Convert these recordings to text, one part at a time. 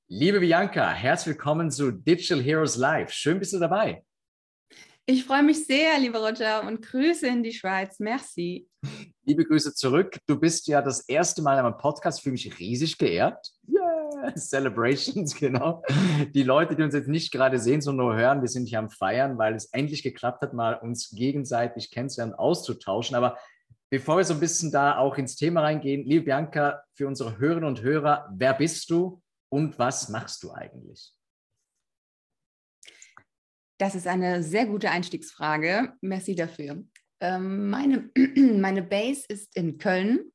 Liebe Bianca, herzlich willkommen zu Digital Heroes Live. Schön bist du dabei. Ich freue mich sehr, lieber Roger, und Grüße in die Schweiz. Merci. Liebe Grüße zurück. Du bist ja das erste Mal in meinem Podcast, fühle mich riesig geehrt. Yeah, Celebrations, genau. Die Leute, die uns jetzt nicht gerade sehen, sondern nur hören, wir sind hier am Feiern, weil es endlich geklappt hat, mal uns gegenseitig kennenzulernen, auszutauschen. Aber bevor wir so ein bisschen da auch ins Thema reingehen, liebe Bianca, für unsere Hörerinnen und Hörer, wer bist du und was machst du eigentlich? Das ist eine sehr gute Einstiegsfrage. Merci dafür. Meine Base ist in Köln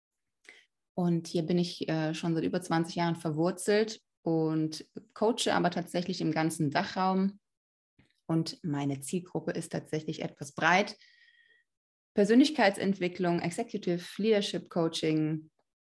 und hier bin ich schon seit über 20 Jahren verwurzelt und coache aber tatsächlich im ganzen Dachraum. Und meine Zielgruppe ist tatsächlich etwas breit. Persönlichkeitsentwicklung, Executive Leadership Coaching,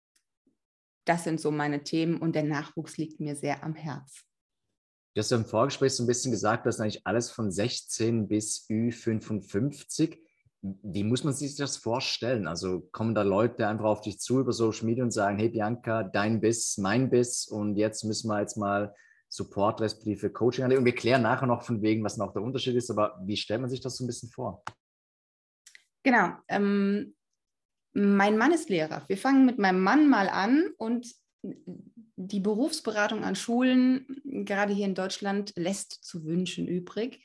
das sind so meine Themen und der Nachwuchs liegt mir sehr am Herz. Du hast ja im Vorgespräch so ein bisschen gesagt, dass eigentlich alles von 16 bis Ü55. Wie muss man sich das vorstellen? Also kommen da Leute einfach auf dich zu über Social Media und sagen, hey Bianca, dein Biss, mein Biss und jetzt müssen wir jetzt mal Support respektive Coaching anlegen. Und wir klären nachher noch von wegen, was noch der Unterschied ist, aber wie stellt man sich das so ein bisschen vor? Genau. Mein Mann ist Lehrer. Wir fangen mit meinem Mann mal an und die Berufsberatung an Schulen, gerade hier in Deutschland, lässt zu wünschen übrig.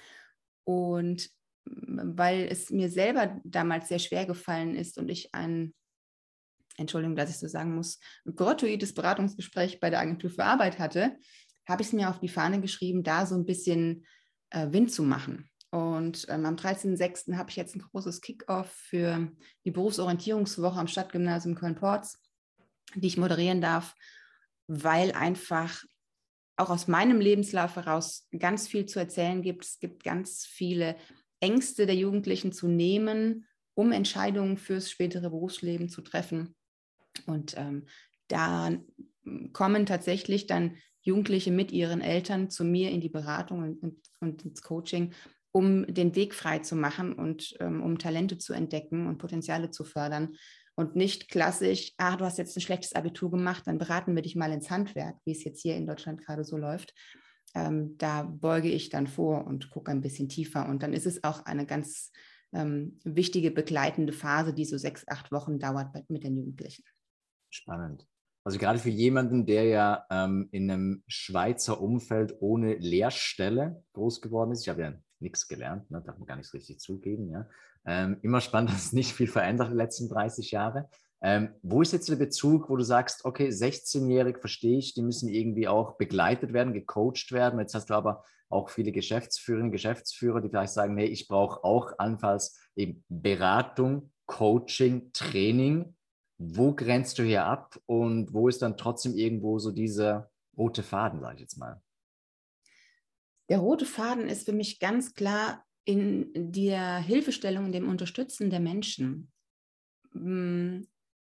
Und weil es mir selber damals sehr schwer gefallen ist und ich Entschuldigung, dass ich so sagen muss, ein gratuites Beratungsgespräch bei der Agentur für Arbeit hatte, habe ich es mir auf die Fahne geschrieben, da so ein bisschen Wind zu machen. Und am 13.06. habe ich jetzt ein großes Kick-Off für die Berufsorientierungswoche am Stadtgymnasium Köln-Porz, die ich moderieren darf, weil einfach auch aus meinem Lebenslauf heraus ganz viel zu erzählen gibt. Es gibt ganz viele Ängste der Jugendlichen zu nehmen, um Entscheidungen fürs spätere Berufsleben zu treffen. Und da kommen tatsächlich dann Jugendliche mit ihren Eltern zu mir in die Beratung und ins Coaching, um den Weg frei zu machen und um Talente zu entdecken und Potenziale zu fördern. Und nicht klassisch, du hast jetzt ein schlechtes Abitur gemacht, dann beraten wir dich mal ins Handwerk, wie es jetzt hier in Deutschland gerade so läuft. Da beuge ich dann vor und gucke ein bisschen tiefer. Und dann ist es auch eine ganz wichtige begleitende Phase, die so 6, 8 Wochen dauert mit den Jugendlichen. Spannend. Also gerade für jemanden, der ja in einem Schweizer Umfeld ohne Lehrstelle groß geworden ist, ich habe ja nichts gelernt, ne, darf man gar nicht so richtig zugeben, ja. Immer spannend, dass es nicht viel verändert in den letzten 30 Jahren. Wo ist jetzt der Bezug, wo du sagst, okay, 16-jährig verstehe ich, die müssen irgendwie auch begleitet werden, gecoacht werden. Jetzt hast du aber auch viele Geschäftsführerinnen, Geschäftsführer, die vielleicht sagen, nee, ich brauche auch allenfalls eben Beratung, Coaching, Training. Wo grenzt du hier ab und wo ist dann trotzdem irgendwo so dieser rote Faden, sage ich jetzt mal? Der rote Faden ist für mich ganz klar in der Hilfestellung, in dem Unterstützen der Menschen. Für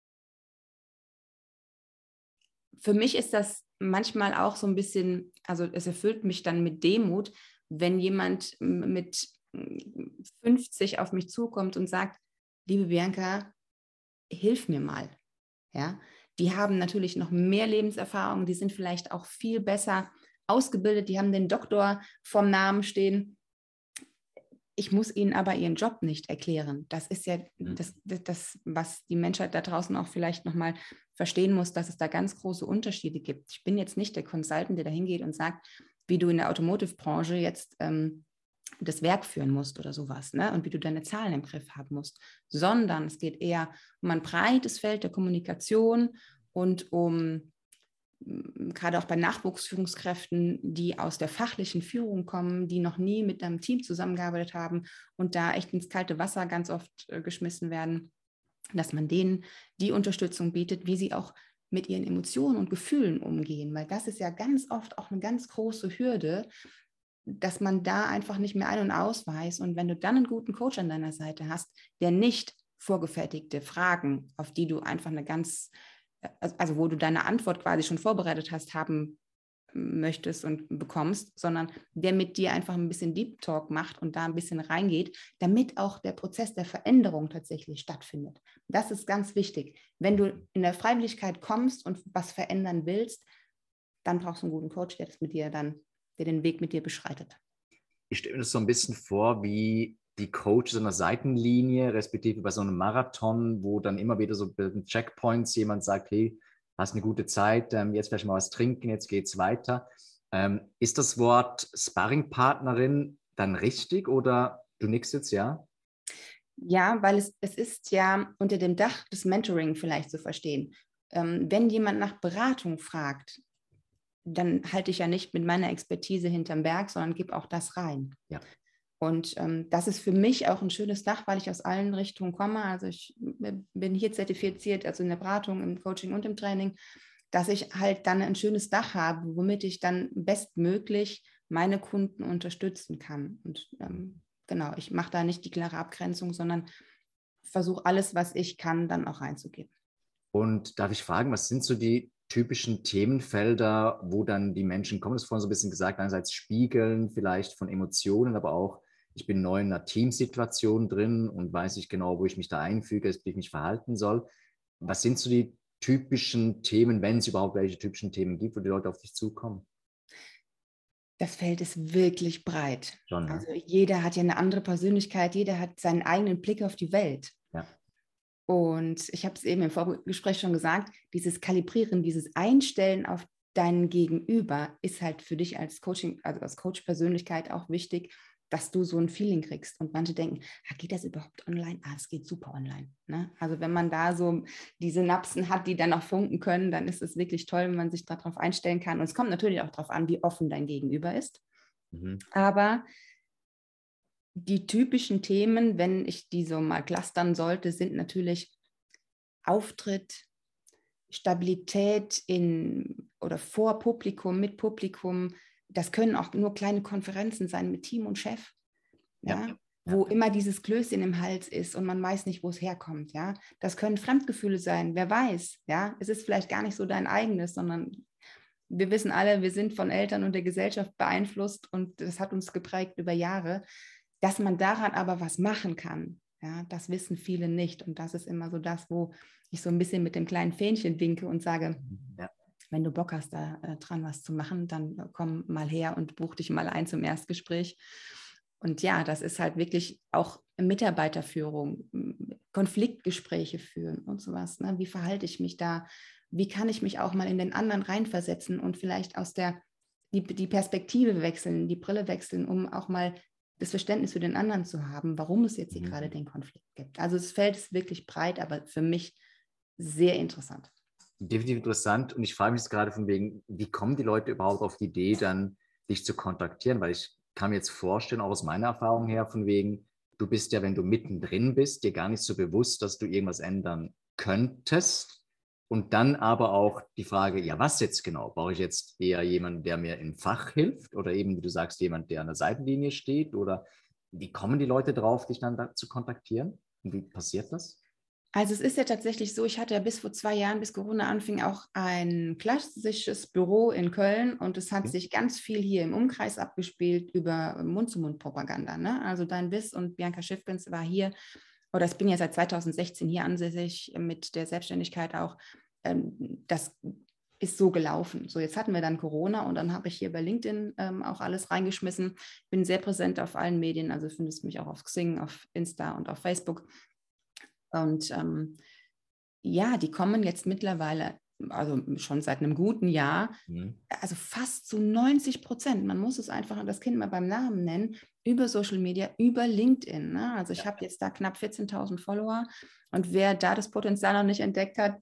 mich ist das manchmal auch so ein bisschen, also es erfüllt mich dann mit Demut, wenn jemand mit 50 auf mich zukommt und sagt, liebe Bianca, hilf mir mal. Ja? Die haben natürlich noch mehr Lebenserfahrung, die sind vielleicht auch viel besser ausgebildet, die haben den Doktor vom Namen stehen. Ich muss ihnen aber ihren Job nicht erklären. Das ist ja das, was die Menschheit da draußen auch vielleicht nochmal verstehen muss, dass es da ganz große Unterschiede gibt. Ich bin jetzt nicht der Consultant, der da hingeht und sagt, wie du in der Automotive-Branche jetzt das Werk führen musst oder sowas, ne? Und wie du deine Zahlen im Griff haben musst, sondern es geht eher um ein breites Feld der Kommunikation und um gerade auch bei Nachwuchsführungskräften, die aus der fachlichen Führung kommen, die noch nie mit einem Team zusammengearbeitet haben und da echt ins kalte Wasser ganz oft geschmissen werden, dass man denen die Unterstützung bietet, wie sie auch mit ihren Emotionen und Gefühlen umgehen, weil das ist ja ganz oft auch eine ganz große Hürde, dass man da einfach nicht mehr ein- und ausweist. Und wenn du dann einen guten Coach an deiner Seite hast, der nicht vorgefertigte Fragen, auf die du einfach also wo du deine Antwort quasi schon vorbereitet hast, haben möchtest und bekommst, sondern der mit dir einfach ein bisschen Deep Talk macht und da ein bisschen reingeht, damit auch der Prozess der Veränderung tatsächlich stattfindet. Das ist ganz wichtig. Wenn du in der Freiwilligkeit kommst und was verändern willst, dann brauchst du einen guten Coach, der den Weg mit dir beschreitet. Ich stelle mir das so ein bisschen vor, wie die Coaches an der Seitenlinie, respektive bei so einem Marathon, wo dann immer wieder so bei den Checkpoints jemand sagt, hey, hast eine gute Zeit, jetzt vielleicht mal was trinken, jetzt geht's weiter. Ist das Wort Sparringpartnerin dann richtig oder du nickst jetzt, ja? Ja, weil es ist ja unter dem Dach des Mentoring vielleicht zu verstehen. Wenn jemand nach Beratung fragt, dann halte ich ja nicht mit meiner Expertise hinterm Berg, sondern gebe auch das rein. Ja. Und das ist für mich auch ein schönes Dach, weil ich aus allen Richtungen komme. Also ich bin hier zertifiziert, also in der Beratung, im Coaching und im Training, dass ich halt dann ein schönes Dach habe, womit ich dann bestmöglich meine Kunden unterstützen kann. Und genau, ich mache da nicht die klare Abgrenzung, sondern versuche alles, was ich kann, dann auch reinzugeben. Und darf ich fragen, was sind so die typischen Themenfelder, wo dann die Menschen kommen? Das ist vorhin so ein bisschen gesagt, einerseits Spiegeln vielleicht von Emotionen, aber auch, ich bin neu in einer Teamsituation drin und weiß nicht genau, wo ich mich da einfüge, wie ich mich verhalten soll. Was sind so die typischen Themen, wenn es überhaupt welche typischen Themen gibt, wo die Leute auf dich zukommen? Das Feld ist wirklich breit. Schon, ne? Also jeder hat ja eine andere Persönlichkeit, jeder hat seinen eigenen Blick auf die Welt. Ja. Und ich habe es eben im Vorgespräch schon gesagt, dieses Kalibrieren, dieses Einstellen auf deinen Gegenüber ist halt für dich als Coaching, also als Coach-Persönlichkeit auch wichtig, dass du so ein Feeling kriegst. Und manche denken, geht das überhaupt online? Es geht super online. Ne? Also wenn man da so die Synapsen hat, die dann auch funken können, dann ist es wirklich toll, wenn man sich darauf einstellen kann. Und es kommt natürlich auch darauf an, wie offen dein Gegenüber ist. Mhm. Aber die typischen Themen, wenn ich die so mal clustern sollte, sind natürlich Auftritt, Stabilität in oder vor Publikum, mit Publikum. Das können auch nur kleine Konferenzen sein mit Team und Chef, ja, wo immer dieses Klößchen im Hals ist und man weiß nicht, wo es herkommt. Ja. Das können Fremdgefühle sein, wer weiß. Ja. Es ist vielleicht gar nicht so dein eigenes, sondern wir wissen alle, wir sind von Eltern und der Gesellschaft beeinflusst und das hat uns geprägt über Jahre. Dass man daran aber was machen kann, ja, das wissen viele nicht. Und das ist immer so das, wo ich so ein bisschen mit dem kleinen Fähnchen winke und sage, wenn du Bock hast, da dran was zu machen, dann komm mal her und buch dich mal ein zum Erstgespräch. Und ja, das ist halt wirklich auch Mitarbeiterführung, Konfliktgespräche führen und sowas. Ne? Wie verhalte ich mich da? Wie kann ich mich auch mal in den anderen reinversetzen und vielleicht die Perspektive wechseln, die Brille wechseln, um auch mal das Verständnis für den anderen zu haben, warum es jetzt hier gerade den Konflikt gibt. Also das Feld ist wirklich breit, aber für mich sehr interessant. Definitiv interessant. Und ich frage mich jetzt gerade von wegen, wie kommen die Leute überhaupt auf die Idee, dann dich zu kontaktieren? Weil ich kann mir jetzt vorstellen, auch aus meiner Erfahrung her, von wegen, du bist ja, wenn du mittendrin bist, dir gar nicht so bewusst, dass du irgendwas ändern könntest. Und dann aber auch die Frage, ja, was jetzt genau? Brauche ich jetzt eher jemanden, der mir im Fach hilft? Oder eben, wie du sagst, jemand, der an der Seitenlinie steht? Oder wie kommen die Leute drauf, dich dann da zu kontaktieren? Und wie passiert das? Also es ist ja tatsächlich so, ich hatte ja bis vor 2 Jahren, bis Corona anfing, auch ein klassisches Büro in Köln und es hat sich ganz viel hier im Umkreis abgespielt über Mund-zu-Mund-Propaganda. Ne? Also Dein Biss und Bianca Schiffgens war hier, oder ich bin ja seit 2016 hier ansässig mit der Selbstständigkeit auch. Das ist so gelaufen. So, jetzt hatten wir dann Corona und dann habe ich hier bei LinkedIn auch alles reingeschmissen. Bin sehr präsent auf allen Medien, also findest mich auch auf Xing, auf Insta und auf Facebook. Und ja, die kommen jetzt mittlerweile, also schon seit einem guten Jahr, also fast zu 90%, man muss es einfach das Kind mal beim Namen nennen, über Social Media, über LinkedIn. Ne? Also ich habe jetzt da knapp 14.000 Follower und wer da das Potenzial noch nicht entdeckt hat,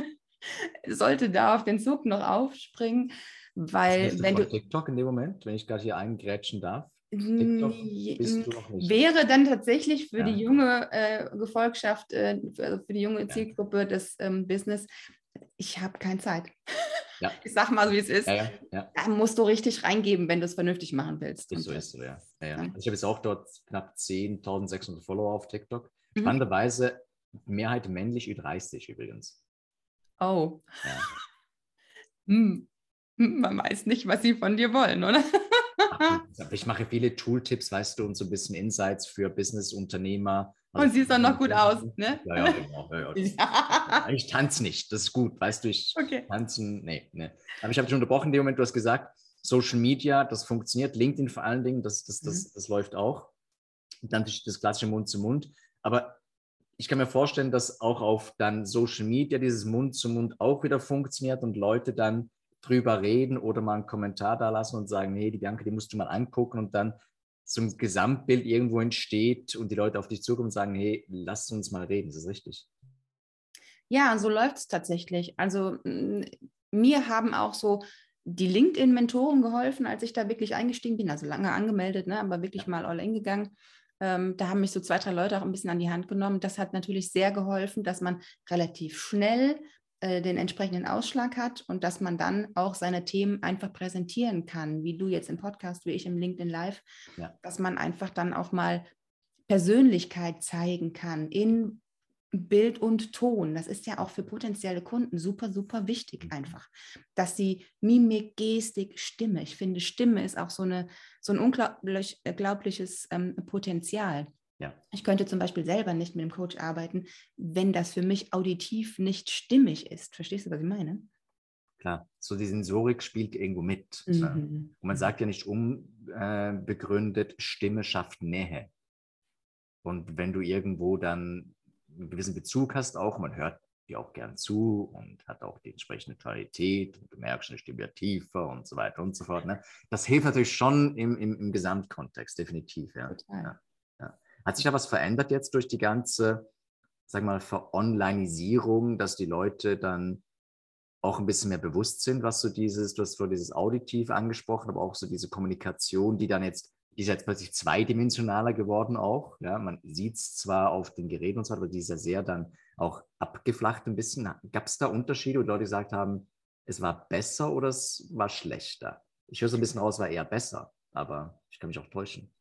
sollte da auf den Zug noch aufspringen, weil Bist du wenn auf du... TikTok in dem Moment, wenn ich gerade hier eingrätschen darf? TikTok bist du noch nicht. Wäre dann tatsächlich für die Ja. junge Gefolgschaft, also für die junge Zielgruppe des Business, ich habe keine Zeit. Ja. Ich sag mal, wie es ist. Ja. Da musst du richtig reingeben, wenn du es vernünftig machen willst. Ist so, ja. Ja. Also ich habe jetzt auch dort knapp 10.600 Follower auf TikTok. Spannenderweise Mehrheit männlich, Ü30 übrigens. Oh. Ja. Man weiß nicht, was sie von dir wollen, oder? Ich mache viele Tooltips, weißt du, und so ein bisschen Insights für Business-Unternehmer, Und siehst auch noch gut aus, ne? Ja, genau. Ja, Ja. ich tanze nicht, das ist gut, weißt du, ich Okay. tanzen, nee. Aber ich habe dich unterbrochen in dem Moment, du hast gesagt, Social Media, das funktioniert, LinkedIn vor allen Dingen, das läuft auch. Und dann das klassische Mund zu Mund. Aber ich kann mir vorstellen, dass auch auf dann Social Media dieses Mund zu Mund auch wieder funktioniert und Leute dann drüber reden oder mal einen Kommentar da lassen und sagen, hey, die Bianca, die musst du mal angucken und dann so ein Gesamtbild irgendwo entsteht und die Leute auf dich zukommen und sagen, hey, lass uns mal reden, ist das richtig? Ja, und so läuft es tatsächlich. Also mir haben auch so die LinkedIn-Mentoren geholfen, als ich da wirklich eingestiegen bin, also lange angemeldet, ne, aber wirklich mal all in gegangen. Da haben mich so 2, 3 Leute auch ein bisschen an die Hand genommen. Das hat natürlich sehr geholfen, dass man relativ schnell den entsprechenden Ausschlag hat und dass man dann auch seine Themen einfach präsentieren kann, wie du jetzt im Podcast, wie ich im LinkedIn Live, Ja. dass man einfach dann auch mal Persönlichkeit zeigen kann in Bild und Ton. Das ist ja auch für potenzielle Kunden super, super wichtig einfach, dass sie Mimik, Gestik, Stimme. Ich finde, Stimme ist auch so ein unglaubliches Potenzial. Ja. Ich könnte zum Beispiel selber nicht mit dem Coach arbeiten, wenn das für mich auditiv nicht stimmig ist. Verstehst du, was ich meine? Klar, so die Sensorik spielt irgendwo mit. Ne? Mhm. Und man sagt ja nicht unbegründet, Stimme schafft Nähe. Und wenn du irgendwo dann einen gewissen Bezug hast, auch, man hört dir auch gern zu und hat auch die entsprechende Qualität und du merkst, eine Stimme wird tiefer und so weiter und so fort. Ne? Das hilft natürlich schon im Gesamtkontext, definitiv. Ja. Total. Ja. Ja. Hat sich da was verändert jetzt durch die ganze, sag mal, Veronlinisierung, dass die Leute dann auch ein bisschen mehr bewusst sind, was so du hast vor dieses Auditiv angesprochen, aber auch so diese Kommunikation, die ist jetzt plötzlich zweidimensionaler geworden auch. Ja, man sieht es zwar auf den Geräten und so, aber die ist ja sehr dann auch abgeflacht ein bisschen. Gab es da Unterschiede, wo Leute gesagt haben, es war besser oder es war schlechter? Ich höre so ein bisschen raus, es war eher besser, aber ich kann mich auch täuschen.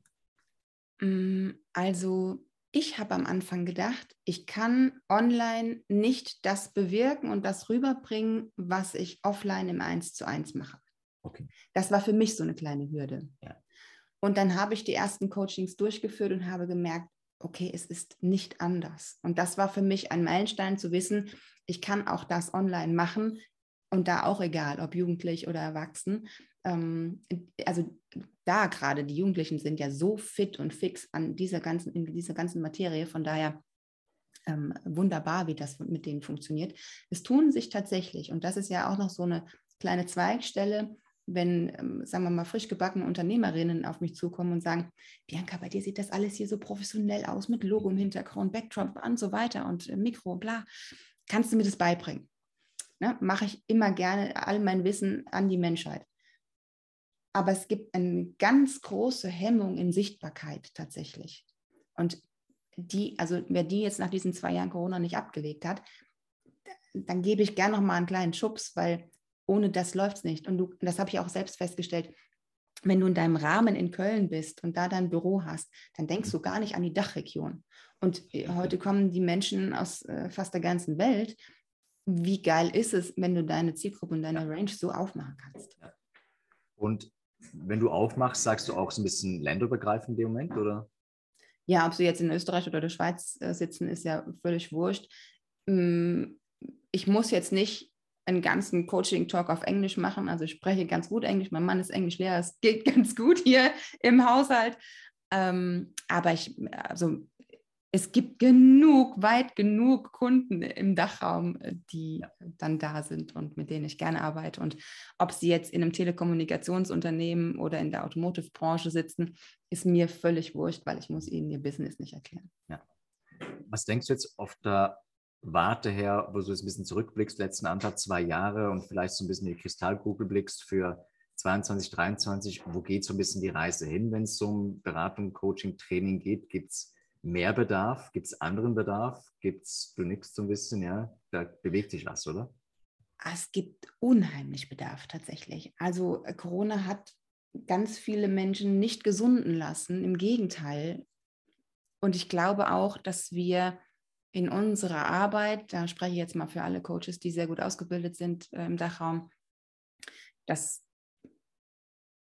Also ich habe am Anfang gedacht, ich kann online nicht das bewirken und das rüberbringen, was ich offline im 1:1 mache. Okay. Das war für mich so eine kleine Hürde. Ja. Und dann habe ich die ersten Coachings durchgeführt und habe gemerkt, okay, es ist nicht anders. Und das war für mich ein Meilenstein zu wissen, ich kann auch das online machen und da auch egal, ob jugendlich oder erwachsen. Also da gerade die Jugendlichen sind ja so fit und fix in dieser ganzen Materie. Von daher wunderbar, wie das mit denen funktioniert. Es tun sich tatsächlich, und das ist ja auch noch so eine kleine Zweigstelle, wenn, sagen wir mal, frisch gebackene Unternehmerinnen auf mich zukommen und sagen, Bianca, bei dir sieht das alles hier so professionell aus, mit Logo im Hintergrund, Backdrop und so weiter und Mikro, bla. Kannst du mir das beibringen? Ne? Mache ich immer gerne all mein Wissen an die Menschheit. Aber es gibt eine ganz große Hemmung in Sichtbarkeit tatsächlich. Und also wer die jetzt nach diesen 2 Jahren Corona nicht abgelegt hat, dann gebe ich gerne noch mal einen kleinen Schubs, weil ohne das läuft es nicht. Und das habe ich auch selbst festgestellt, wenn du in deinem Rahmen in Köln bist und da dein Büro hast, dann denkst du gar nicht an die Dachregion. Und heute kommen die Menschen aus fast der ganzen Welt. Wie geil ist es, wenn du deine Zielgruppe und deine Range so aufmachen kannst? Ja. Und wenn du aufmachst, sagst du auch so ein bisschen länderübergreifend in dem Moment, oder? Ja, ob sie jetzt in Österreich oder der Schweiz sitzen, ist ja völlig wurscht. Ich muss jetzt nicht einen ganzen Coaching-Talk auf Englisch machen. Also ich spreche ganz gut Englisch. Mein Mann ist Englischlehrer. Es geht ganz gut hier im Haushalt. Aber also es gibt weit genug Kunden im Dachraum, die dann da sind und mit denen ich gerne arbeite. Und ob sie jetzt in einem Telekommunikationsunternehmen oder in der Automotive-Branche sitzen, ist mir völlig wurscht, weil ich muss ihnen ihr Business nicht erklären. Ja. Was denkst du jetzt auf der Warte her, wo du jetzt ein bisschen zurückblickst, letzten 1,5, 2 Jahre und vielleicht so ein bisschen in die Kristallkugel blickst für 22, 23, wo geht so ein bisschen die Reise hin, wenn es so um Beratung, Coaching, Training geht? Gibt es mehr Bedarf? Gibt es anderen Bedarf? Du nickst so ein bisschen, ja, da bewegt sich was, oder? Es gibt unheimlich Bedarf tatsächlich. Also Corona hat ganz viele Menschen nicht gesunden lassen, im Gegenteil. Und ich glaube auch, dass wir in unserer Arbeit, da spreche ich jetzt mal für alle Coaches, die sehr gut ausgebildet sind im Dachraum, dass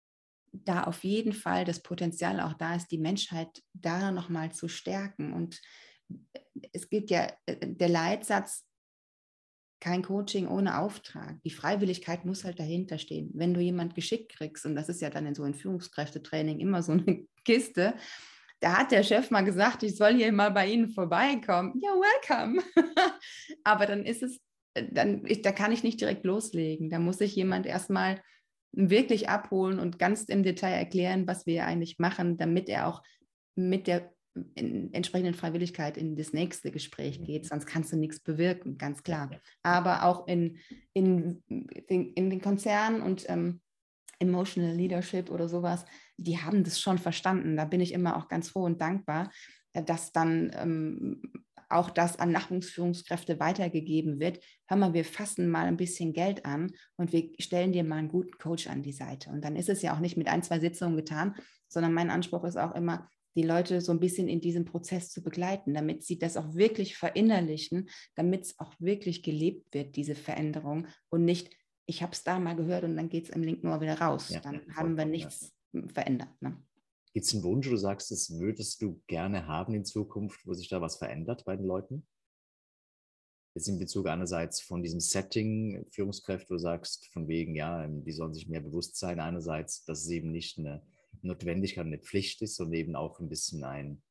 da auf jeden Fall das Potenzial auch da ist, die Menschheit da nochmal zu stärken. Und es gibt ja der Leitsatz, kein Coaching ohne Auftrag. Die Freiwilligkeit muss halt dahinter stehen. Wenn du jemand geschickt kriegst, und das ist ja dann in so einem Führungskräftetraining immer so eine Kiste, da hat der Chef mal gesagt, ich soll hier mal bei Ihnen vorbeikommen. Ja, welcome. Aber dann ist es, da kann ich nicht direkt loslegen. Da muss sich jemand erstmal wirklich abholen und ganz im Detail erklären, was wir eigentlich machen, damit er auch mit der entsprechenden Freiwilligkeit in das nächste Gespräch geht, sonst kannst du nichts bewirken, ganz klar. Aber auch in den Konzernen und Emotional Leadership oder sowas, die haben das schon verstanden. Da bin ich immer auch ganz froh und dankbar, dass dann auch das an Nachwuchsführungskräfte weitergegeben wird. Hör mal, wir fassen mal ein bisschen Geld an und wir stellen dir mal einen guten Coach an die Seite. Und dann ist es ja auch nicht mit 1, 2 Sitzungen getan, sondern mein Anspruch ist auch immer, die Leute so ein bisschen in diesem Prozess zu begleiten, damit sie das auch wirklich verinnerlichen, damit es auch wirklich gelebt wird, diese Veränderung und nicht, ich habe es da mal gehört und dann geht es im linken Ohr wieder raus. Ja, dann haben wir nichts verändert. Ne? Gibt es einen Wunsch, wo du sagst, das würdest du gerne haben in Zukunft, wo sich da was verändert bei den Leuten? Jetzt in Bezug einerseits von diesem Setting, Führungskräfte, wo du sagst, von wegen, ja, die sollen sich mehr bewusst sein, einerseits, dass es eben nicht eine Notwendigkeit, eine Pflicht ist, sondern eben auch ein bisschen ein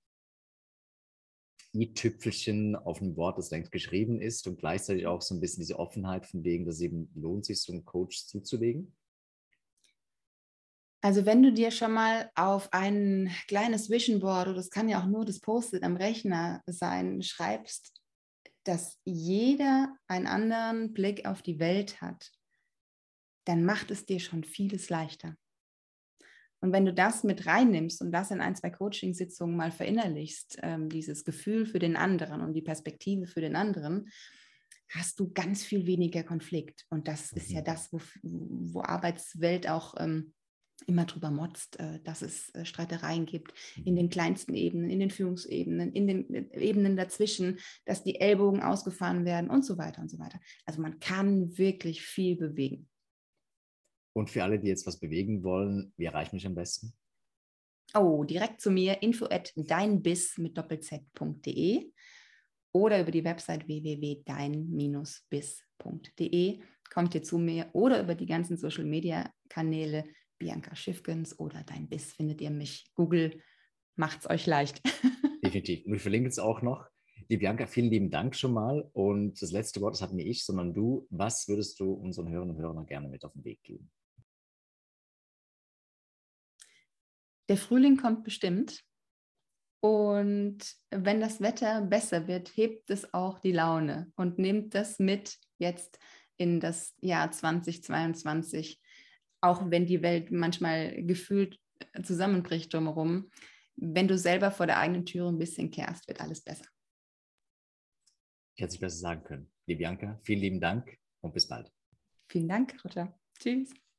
i-Tüpfelchen auf einem Wort, das längst geschrieben ist und gleichzeitig auch so ein bisschen diese Offenheit von wegen, dass es eben lohnt, sich so einen Coach zuzulegen? Also wenn du dir schon mal auf ein kleines Vision Board, oder das kann ja auch nur das Post-it am Rechner sein, schreibst, dass jeder einen anderen Blick auf die Welt hat, dann macht es dir schon vieles leichter. Und wenn du das mit reinnimmst und das in 1, 2 Coaching-Sitzungen mal verinnerlichst, dieses Gefühl für den anderen und die Perspektive für den anderen, hast du ganz viel weniger Konflikt. Und das ist ja das, wo Arbeitswelt auch immer drüber motzt, dass es Streitereien gibt in den kleinsten Ebenen, in den Führungsebenen, in den Ebenen dazwischen, dass die Ellbogen ausgefahren werden und so weiter und so weiter. Also man kann wirklich viel bewegen. Und für alle, die jetzt was bewegen wollen, wie erreichen mich am besten? Oh, direkt zu mir, info@deinbiss mit doppelz.de oder über die Website www.dein-biss.de. Kommt ihr zu mir oder über die ganzen Social-Media-Kanäle Bianca Schiffgens oder Dein Biss findet ihr mich. Google, macht's euch leicht. Definitiv. Und wir verlinken es auch noch. Die Bianca, vielen lieben Dank schon mal. Und das letzte Wort, das hat nicht ich, sondern du. Was würdest du unseren Hörerinnen und Hörern gerne mit auf den Weg geben? Der Frühling kommt bestimmt. Und wenn das Wetter besser wird, hebt es auch die Laune und nehmt das mit jetzt in das Jahr 2022, auch wenn die Welt manchmal gefühlt zusammenbricht drumherum. Wenn du selber vor der eigenen Tür ein bisschen kehrst, wird alles besser. Ich hätte es besser sagen können. Die Bianca, vielen lieben Dank und bis bald. Vielen Dank, Roger. Tschüss.